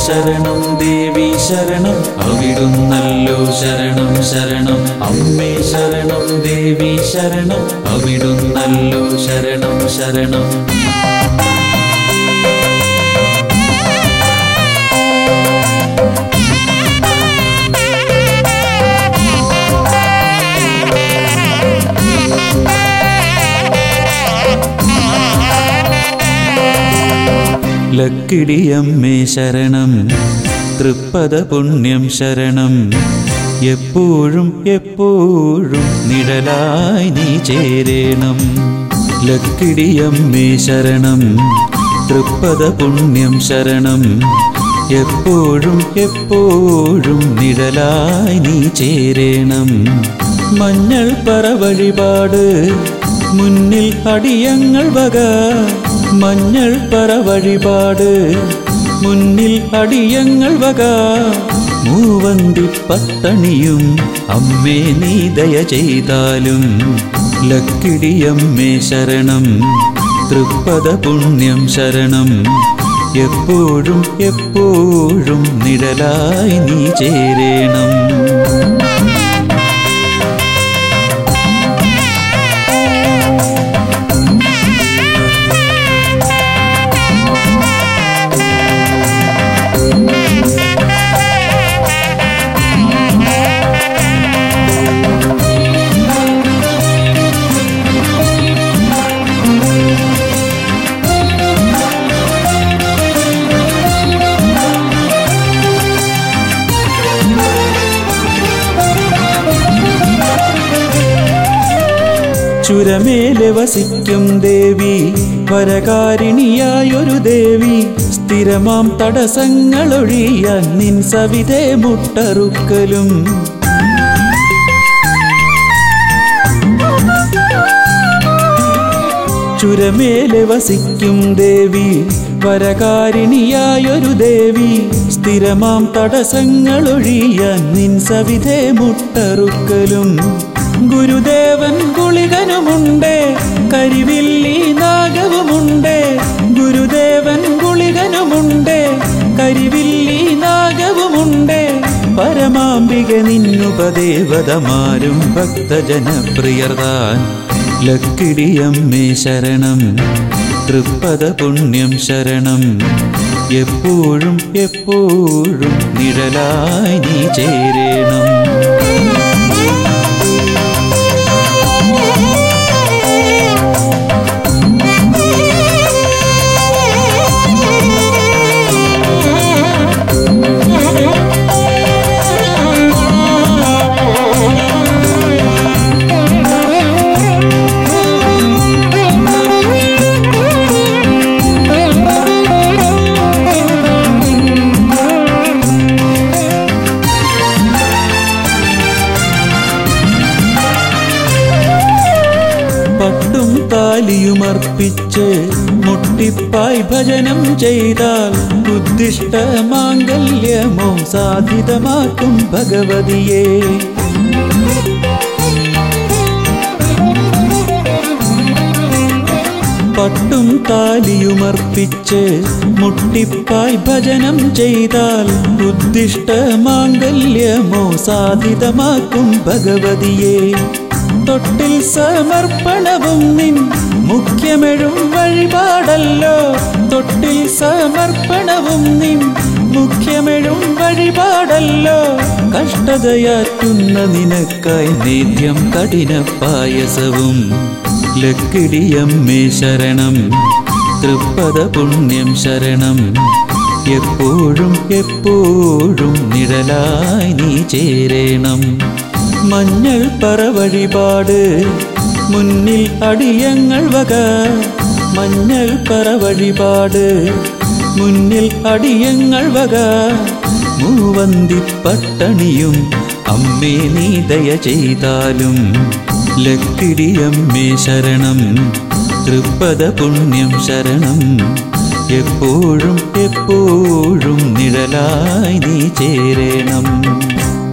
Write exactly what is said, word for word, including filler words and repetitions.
ശരണം ദേവി ശരണം അവിടുന്നല്ലോ ശരണം ശരണം അമ്മേ ശരണം ദേവി ശരണം അവിടുന്നല്ലോ ശരണം ശരണം ലക്കിടിയമ്മേ ശരണം തൃപ്പദ പുണ്യം ശരണം എപ്പോഴും എപ്പോഴും നിഴലായി നീ ചേരേണം ലക്കിടിയമ്മേ ശരണം തൃപ്പദ പുണ്യം ശരണം എപ്പോഴും എപ്പോഴും നിഴലായി നീ ചേരേണം മഞ്ഞൾ പറ വഴിപാട് മുന്നിൽ അടിയങ്ങൾ വക മഞ്ഞൾ പറ വഴിപാട് മുന്നിൽ അടിയങ്ങൾ വക മൂവന്തി പത്തണിയും അമ്മേ നീ ദയ ചെയ്താലും ലക്കിടിയമ്മേ ശരണം തൃപ്പദ പുണ്യം ശരണം എപ്പോഴും എപ്പോഴും നിഴലായി നീ ചേരേണം ചുരമേലെ വസിക്കും ദേവി വരകാരിണിയായൊരു ദേവി സ്ഥിരമാം തടസ്സങ്ങളൊഴിയാൻ നിൻ സവിധേ മുട്ടറുക്കലും ചുരമേലെ വസിക്കും ദേവി വരകാരിണിയായൊരു ദേവി സ്ഥിരമാം തടസ്സങ്ങളൊഴിയാൻ നിൻ സവിധേ മുട്ടറുക്കലും ഗുരുദേവൻ ഗുളികനുമുണ്ടേ കരിവില്ലി നാഗവുമുണ്ടേ ഗുരുദേവൻ ഗുളികനുമുണ്ടേ കരിവില്ലി നാഗവുമുണ്ടേ പരമാംബിക നിന്നുപദേവതമാരും ഭക്തജനപ്രിയർതാൻ ലക്കിടിയമ്മേ ശരണം തൃപ്പദ പുണ്യം ശരണം എപ്പോഴും എപ്പോഴും നിഴലായി നീ ചേരേണം പട്ടും താലിയുമർപ്പിച്ച് മുട്ടിപ്പായി ഭജനം ചെയ്താൽ ഉദ്ദിഷ്ട മാംഗല്യമോ സാധിതമാക്കും ഭഗവതിയെ പട്ടും താലിയുമർപ്പിച്ച് മുട്ടിപ്പായി ഭജനം ചെയ്താൽ ഉദ്ദിഷ്ട മാംഗല്യമോ സാധിതമാക്കും ഭഗവതിയെ തൊട്ടിൽ സമർപ്പണവും നിൻ മുഖ്യമെഴും വഴിപാടല്ലോ തൊട്ടിൽ സമർപ്പണവും നിൻ മുഖ്യമെഴും വഴിപാടല്ലോ കഷ്ടതയാറ്റുന്ന നിനക്കായി നേദ്യം കഠിന പായസവും ലക്കിടിയമ്മേ ശരണം തൃപ്പദ പുണ്യം ശരണം എപ്പോഴും എപ്പോഴും നിഴലായി നീ ചേരേണം മഞ്ഞൾ പറ വഴിപാട് മുന്നിൽ അടിയങ്ങൾ വക മഞ്ഞൾ പറ വഴിപാട് മുന്നിൽ അടിയങ്ങൾ വക മൂവന്തി പട്ടണിയും അമ്മേ നീ ദയ ചെയ്താലും ലക്കിടിയമ്മേ ശരണം തൃപ്പദ പുണ്യം ശരണം എപ്പോഴും എപ്പോഴും നിഴലായി നീ ചേരേണം.